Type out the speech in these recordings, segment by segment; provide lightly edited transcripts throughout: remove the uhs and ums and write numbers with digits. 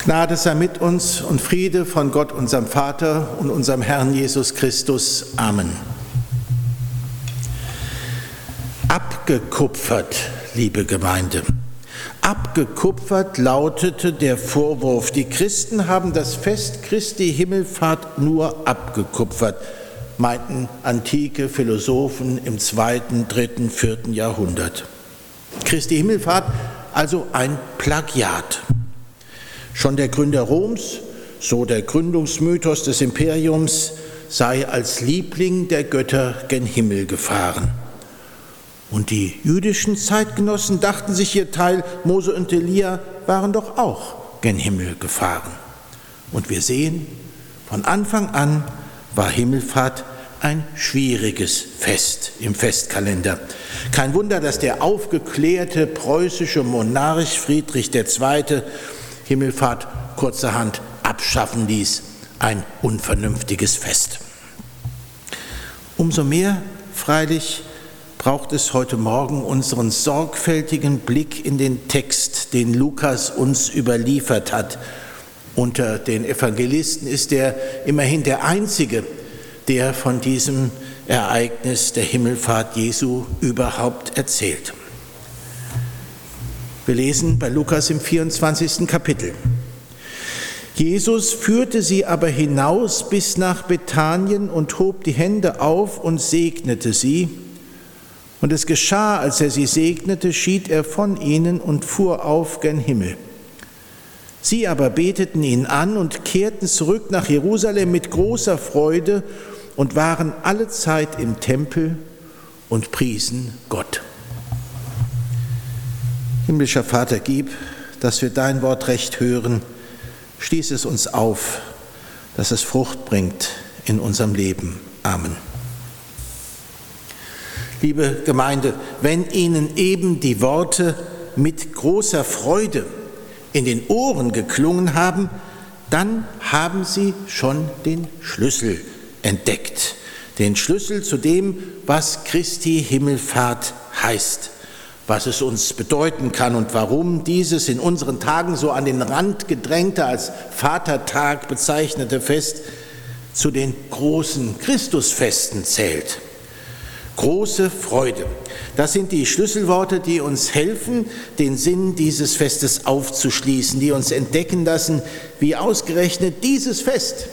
Gnade sei mit uns und Friede von Gott, unserem Vater und unserem Herrn Jesus Christus. Amen. Abgekupfert, liebe Gemeinde. Abgekupfert lautete der Vorwurf. Die Christen haben das Fest Christi Himmelfahrt nur abgekupfert, meinten antike Philosophen im 2., 3., 4. Jahrhundert. Christi Himmelfahrt also ein Plagiat. Schon der Gründer Roms, so der Gründungsmythos des Imperiums, sei als Liebling der Götter gen Himmel gefahren. Und die jüdischen Zeitgenossen dachten sich, ihr Teil Mose und Elia waren doch auch gen Himmel gefahren. Und wir sehen, von Anfang an war Himmelfahrt ein schwieriges Fest im Festkalender. Kein Wunder, dass der aufgeklärte preußische Monarch Friedrich II. Himmelfahrt kurzerhand abschaffen ließ, ein unvernünftiges Fest. Umso mehr, freilich, braucht es heute Morgen unseren sorgfältigen Blick in den Text, den Lukas uns überliefert hat. Unter den Evangelisten ist er immerhin der Einzige, der von diesem Ereignis der Himmelfahrt Jesu überhaupt erzählt. Wir lesen bei Lukas im 24. Kapitel. Jesus führte sie aber hinaus bis nach Bethanien und hob die Hände auf und segnete sie. Und es geschah, als er sie segnete, schied er von ihnen und fuhr auf gen Himmel. Sie aber beteten ihn an und kehrten zurück nach Jerusalem mit großer Freude und waren allezeit im Tempel und priesen Gott. Himmlischer Vater, gib, dass wir dein Wort recht hören. Schließ es uns auf, dass es Frucht bringt in unserem Leben. Amen. Liebe Gemeinde, wenn Ihnen eben die Worte mit großer Freude in den Ohren geklungen haben, dann haben Sie schon den Schlüssel entdeckt. Den Schlüssel zu dem, was Christi Himmelfahrt heißt, was es uns bedeuten kann und warum dieses in unseren Tagen so an den Rand gedrängte, als Vatertag bezeichnete Fest zu den großen Christusfesten zählt. Große Freude. Das sind die Schlüsselworte, die uns helfen, den Sinn dieses Festes aufzuschließen, die uns entdecken lassen, wie ausgerechnet dieses Fest,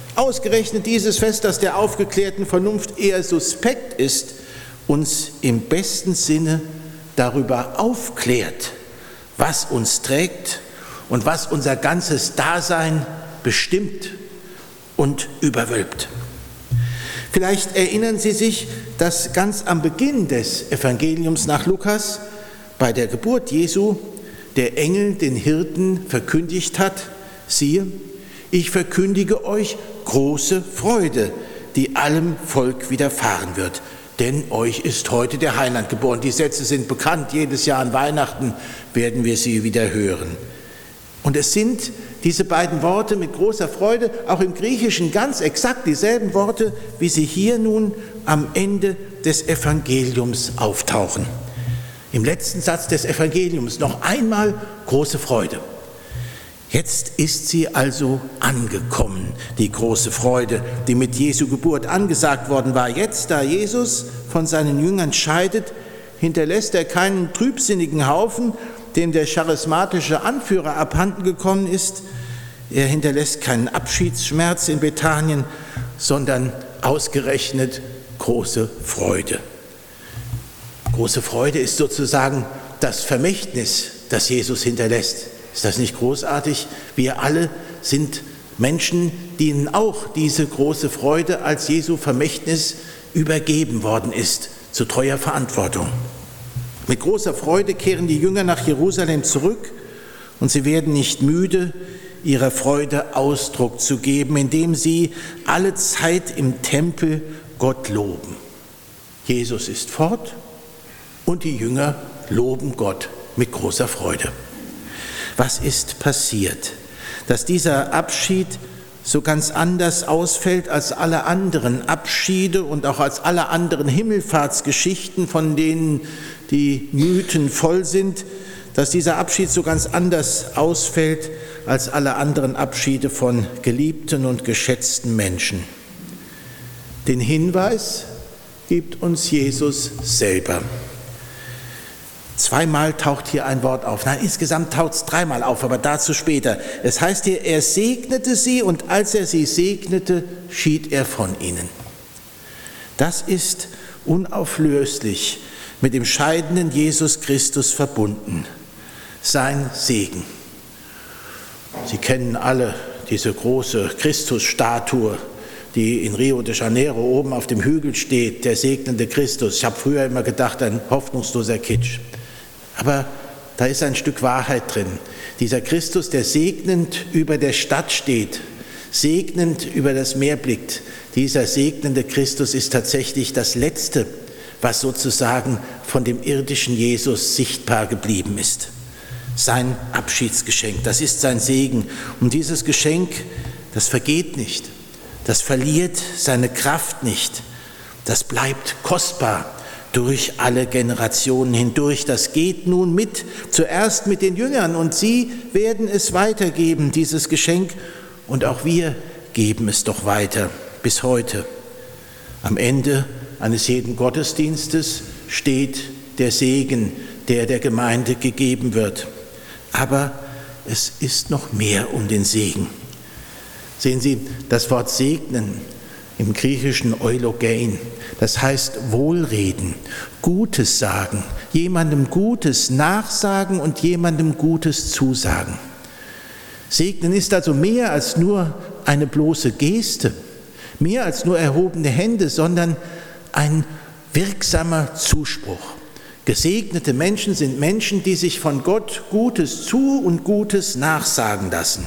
das der aufgeklärten Vernunft eher suspekt ist, uns im besten Sinne darüber aufklärt, was uns trägt und was unser ganzes Dasein bestimmt und überwölbt. Vielleicht erinnern Sie sich, dass ganz am Beginn des Evangeliums nach Lukas bei der Geburt Jesu der Engel den Hirten verkündigt hat: Siehe, ich verkündige euch große Freude, die allem Volk widerfahren wird. Denn euch ist heute der Heiland geboren. Die Sätze sind bekannt. Jedes Jahr an Weihnachten werden wir sie wieder hören. Und es sind diese beiden Worte mit großer Freude, auch im Griechischen ganz exakt dieselben Worte, wie sie hier nun am Ende des Evangeliums auftauchen. Im letzten Satz des Evangeliums noch einmal große Freude. Jetzt ist sie also angekommen, die große Freude, die mit Jesu Geburt angesagt worden war. Jetzt, da Jesus von seinen Jüngern scheidet, hinterlässt er keinen trübsinnigen Haufen, dem der charismatische Anführer abhanden gekommen ist. Er hinterlässt keinen Abschiedsschmerz in Bethanien, sondern ausgerechnet große Freude. Große Freude ist sozusagen das Vermächtnis, das Jesus hinterlässt. Ist das nicht großartig? Wir alle sind Menschen, denen auch diese große Freude als Jesu Vermächtnis übergeben worden ist, zu treuer Verantwortung. Mit großer Freude kehren die Jünger nach Jerusalem zurück und sie werden nicht müde, ihrer Freude Ausdruck zu geben, indem sie alle Zeit im Tempel Gott loben. Jesus ist fort und die Jünger loben Gott mit großer Freude. Was ist passiert, dass dieser Abschied so ganz anders ausfällt als alle anderen Abschiede und auch als alle anderen Himmelfahrtsgeschichten, von denen die Mythen voll sind, dass dieser Abschied so ganz anders ausfällt als alle anderen Abschiede von geliebten und geschätzten Menschen. Den Hinweis gibt uns Jesus selber. Zweimal taucht hier ein Wort auf. Nein, insgesamt taucht es dreimal auf, aber dazu später. Es heißt hier, er segnete sie und als er sie segnete, schied er von ihnen. Das ist unauflöslich mit dem scheidenden Jesus Christus verbunden. Sein Segen. Sie kennen alle diese große Christusstatue, die in Rio de Janeiro oben auf dem Hügel steht, der segnende Christus. Ich habe früher immer gedacht, ein hoffnungsloser Kitsch. Aber da ist ein Stück Wahrheit drin. Dieser Christus, der segnend über der Stadt steht, segnend über das Meer blickt, dieser segnende Christus ist tatsächlich das Letzte, was sozusagen von dem irdischen Jesus sichtbar geblieben ist. Sein Abschiedsgeschenk, das ist sein Segen. Und dieses Geschenk, das vergeht nicht, das verliert seine Kraft nicht, das bleibt kostbar durch alle Generationen hindurch. Das geht nun mit, zuerst mit den Jüngern und sie werden es weitergeben, dieses Geschenk. Und auch wir geben es doch weiter bis heute. Am Ende eines jeden Gottesdienstes steht der Segen, der der Gemeinde gegeben wird. Aber es ist noch mehr um den Segen. Sehen Sie, das Wort segnen im griechischen Eulogein, das heißt Wohlreden, Gutes sagen, jemandem Gutes nachsagen und jemandem Gutes zusagen. Segnen ist also mehr als nur eine bloße Geste, mehr als nur erhobene Hände, sondern ein wirksamer Zuspruch. Gesegnete Menschen sind Menschen, die sich von Gott Gutes zu und Gutes nachsagen lassen.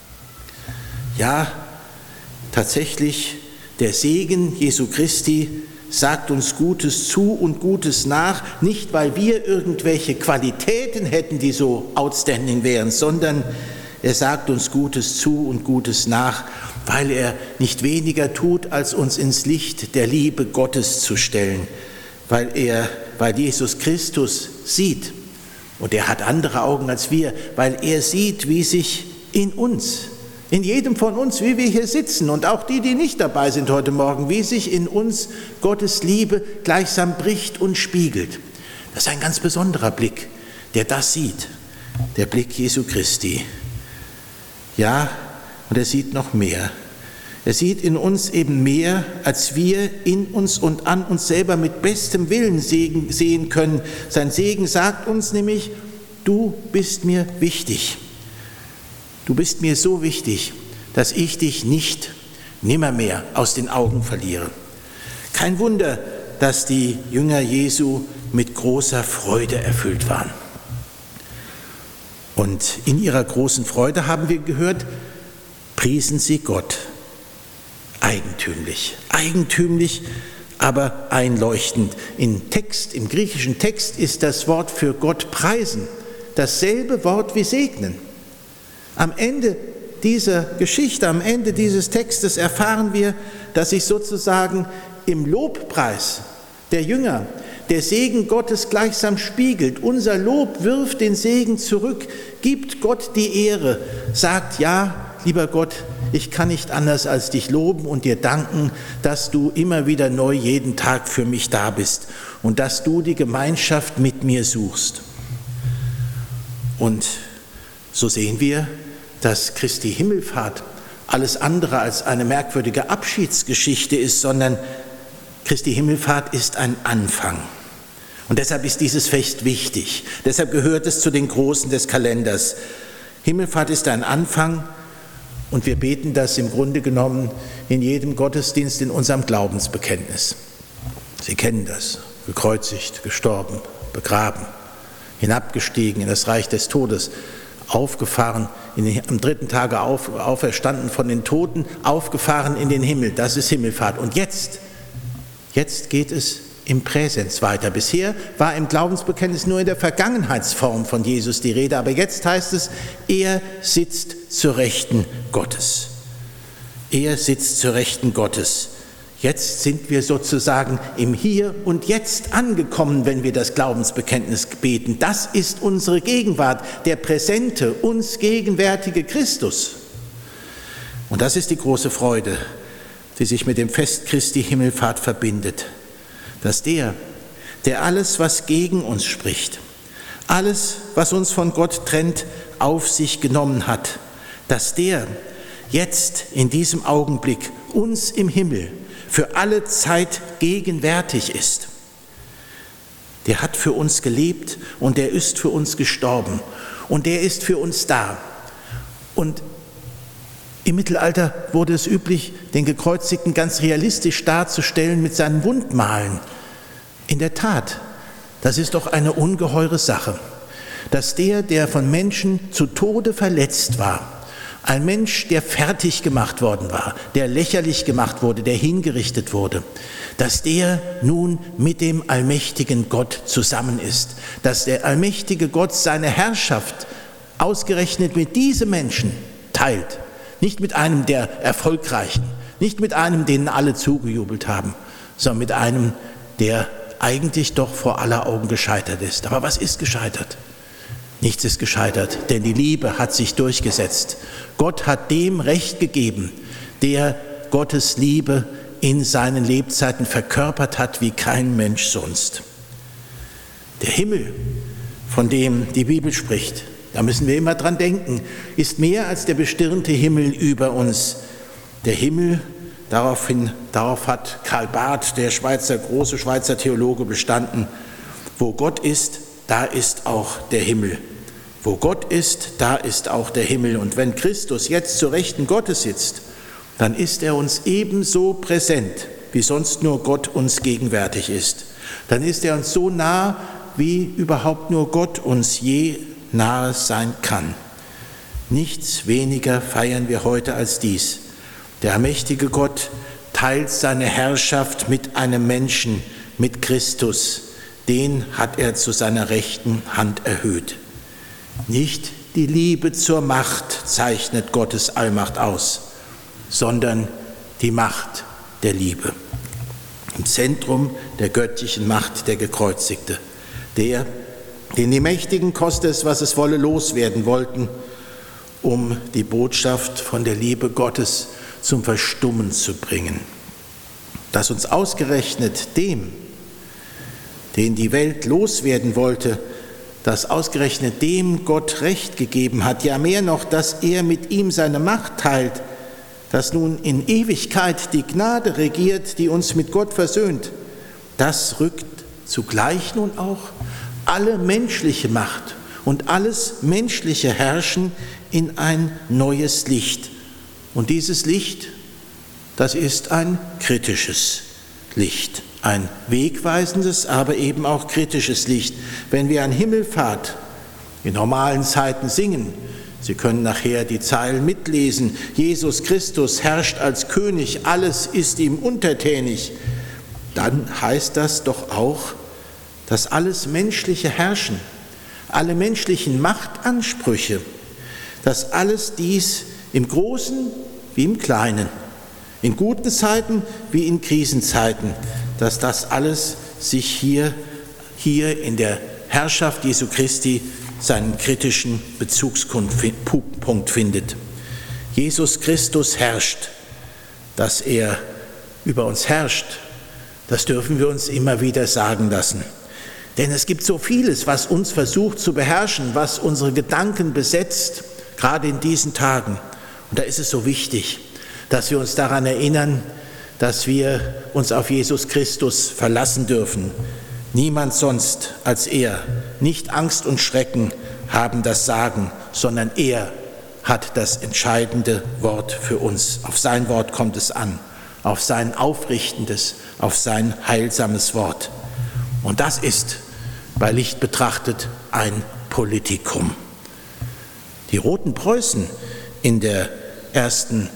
Ja, tatsächlich, der Segen Jesu Christi sagt uns Gutes zu und Gutes nach, nicht weil wir irgendwelche Qualitäten hätten, die so outstanding wären, sondern er sagt uns Gutes zu und Gutes nach, weil er nicht weniger tut, als uns ins Licht der Liebe Gottes zu stellen, weil Jesus Christus sieht, und er hat andere Augen als wir, weil er sieht, wie sich in uns, in jedem von uns, wie wir hier sitzen und auch die nicht dabei sind heute Morgen, wie sich in uns Gottes Liebe gleichsam bricht und spiegelt. Das ist ein ganz besonderer Blick, der das sieht, der Blick Jesu Christi. Ja, und er sieht noch mehr. Er sieht in uns eben mehr, als wir in uns und an uns selber mit bestem Willen sehen können. Sein Segen sagt uns nämlich, du bist mir wichtig. Du bist mir so wichtig, dass ich dich nimmermehr aus den Augen verliere. Kein Wunder, dass die Jünger Jesu mit großer Freude erfüllt waren. Und in ihrer großen Freude, haben wir gehört, priesen sie Gott. Eigentümlich, aber einleuchtend. Im griechischen Text ist das Wort für Gott preisen dasselbe Wort wie segnen. Am Ende dieser Geschichte, am Ende dieses Textes erfahren wir, dass sich sozusagen im Lobpreis der Jünger der Segen Gottes gleichsam spiegelt. Unser Lob wirft den Segen zurück, gibt Gott die Ehre, sagt, ja, lieber Gott, ich kann nicht anders als dich loben und dir danken, dass du immer wieder neu jeden Tag für mich da bist und dass du die Gemeinschaft mit mir suchst. Und so sehen wir, dass Christi Himmelfahrt alles andere als eine merkwürdige Abschiedsgeschichte ist, sondern Christi Himmelfahrt ist ein Anfang. Und deshalb ist dieses Fest wichtig. Deshalb gehört es zu den Großen des Kalenders. Himmelfahrt ist ein Anfang und wir beten das im Grunde genommen in jedem Gottesdienst in unserem Glaubensbekenntnis. Sie kennen das. Gekreuzigt, gestorben, begraben, hinabgestiegen in das Reich des Todes, aufgefahren, am dritten Tage auferstanden von den Toten, aufgefahren in den Himmel. Das ist Himmelfahrt. Und jetzt geht es im Präsens weiter. Bisher war im Glaubensbekenntnis nur in der Vergangenheitsform von Jesus die Rede, aber jetzt heißt es, er sitzt zur Rechten Gottes. Er sitzt zur Rechten Gottes. Jetzt sind wir sozusagen im Hier und Jetzt angekommen, wenn wir das Glaubensbekenntnis beten. Das ist unsere Gegenwart, der präsente, uns gegenwärtige Christus. Und das ist die große Freude, die sich mit dem Fest Christi Himmelfahrt verbindet, dass der alles, was gegen uns spricht, alles, was uns von Gott trennt, auf sich genommen hat, dass der jetzt in diesem Augenblick uns im Himmel für alle Zeit gegenwärtig ist. Der hat für uns gelebt und der ist für uns gestorben und der ist für uns da. Und im Mittelalter wurde es üblich, den Gekreuzigten ganz realistisch darzustellen mit seinen Wundmalen. In der Tat, das ist doch eine ungeheure Sache, dass der von Menschen zu Tode verletzt war, ein Mensch, der fertig gemacht worden war, der lächerlich gemacht wurde, der hingerichtet wurde, dass der nun mit dem allmächtigen Gott zusammen ist, dass der allmächtige Gott seine Herrschaft ausgerechnet mit diesem Menschen teilt, nicht mit einem der Erfolgreichen, nicht mit einem, denen alle zugejubelt haben, sondern mit einem, der eigentlich doch vor aller Augen gescheitert ist. Aber was ist gescheitert? Nichts ist gescheitert, denn die Liebe hat sich durchgesetzt. Gott hat dem Recht gegeben, der Gottes Liebe in seinen Lebzeiten verkörpert hat wie kein Mensch sonst. Der Himmel, von dem die Bibel spricht, da müssen wir immer dran denken, ist mehr als der bestirnte Himmel über uns. Der Himmel, darauf hat Karl Barth, der große Schweizer Theologe, bestanden, wo Gott ist, da ist auch der Himmel. Wo Gott ist, da ist auch der Himmel. Und wenn Christus jetzt zur Rechten Gottes sitzt, dann ist er uns ebenso präsent, wie sonst nur Gott uns gegenwärtig ist. Dann ist er uns so nah, wie überhaupt nur Gott uns je nahe sein kann. Nichts weniger feiern wir heute als dies. Der allmächtige Gott teilt seine Herrschaft mit einem Menschen, mit Christus. Den hat er zu seiner rechten Hand erhöht. Nicht die Liebe zur Macht zeichnet Gottes Allmacht aus, sondern die Macht der Liebe. Im Zentrum der göttlichen Macht der Gekreuzigte, den die Mächtigen, koste es, was es wolle, loswerden wollten, um die Botschaft von der Liebe Gottes zum Verstummen zu bringen. Dass uns ausgerechnet dem, den die Welt loswerden wollte, dass ausgerechnet dem Gott Recht gegeben hat, ja mehr noch, dass er mit ihm seine Macht teilt, dass nun in Ewigkeit die Gnade regiert, die uns mit Gott versöhnt, das rückt zugleich nun auch alle menschliche Macht und alles menschliche Herrschen in ein neues Licht. Und dieses Licht, das ist ein kritisches Licht. Ein wegweisendes, aber eben auch kritisches Licht. Wenn wir an Himmelfahrt in normalen Zeiten singen, Sie können nachher die Zeilen mitlesen, Jesus Christus herrscht als König, alles ist ihm untertänig, dann heißt das doch auch, dass alles menschliche Herrschen, alle menschlichen Machtansprüche, dass alles dies im Großen wie im Kleinen, in guten Zeiten wie in Krisenzeiten, dass das alles sich hier in der Herrschaft Jesu Christi seinen kritischen Bezugspunkt findet. Jesus Christus herrscht, dass er über uns herrscht, das dürfen wir uns immer wieder sagen lassen. Denn es gibt so vieles, was uns versucht zu beherrschen, was unsere Gedanken besetzt, gerade in diesen Tagen. Und da ist es so wichtig, dass wir uns daran erinnern, dass wir uns auf Jesus Christus verlassen dürfen. Niemand sonst als er. Nicht Angst und Schrecken haben das Sagen, sondern er hat das entscheidende Wort für uns. Auf sein Wort kommt es an, auf sein aufrichtendes, auf sein heilsames Wort. Und das ist bei Licht betrachtet ein Politikum. Die Roten Preußen in der ersten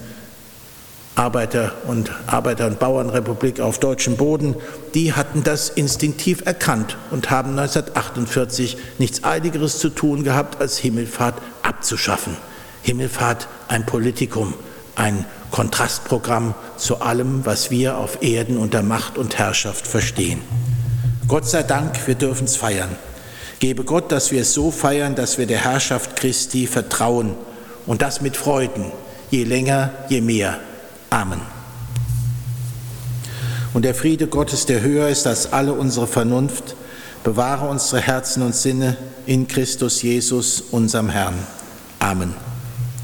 Arbeiter- und Bauernrepublik auf deutschem Boden, die hatten das instinktiv erkannt und haben 1948 nichts Eiligeres zu tun gehabt, als Himmelfahrt abzuschaffen. Himmelfahrt ein Politikum, ein Kontrastprogramm zu allem, was wir auf Erden unter Macht und Herrschaft verstehen. Gott sei Dank, wir dürfen es feiern. Gebe Gott, dass wir es so feiern, dass wir der Herrschaft Christi vertrauen und das mit Freuden, je länger, je mehr. Amen. Und der Friede Gottes, der höher ist als alle unsere Vernunft, bewahre unsere Herzen und Sinne in Christus Jesus, unserem Herrn. Amen.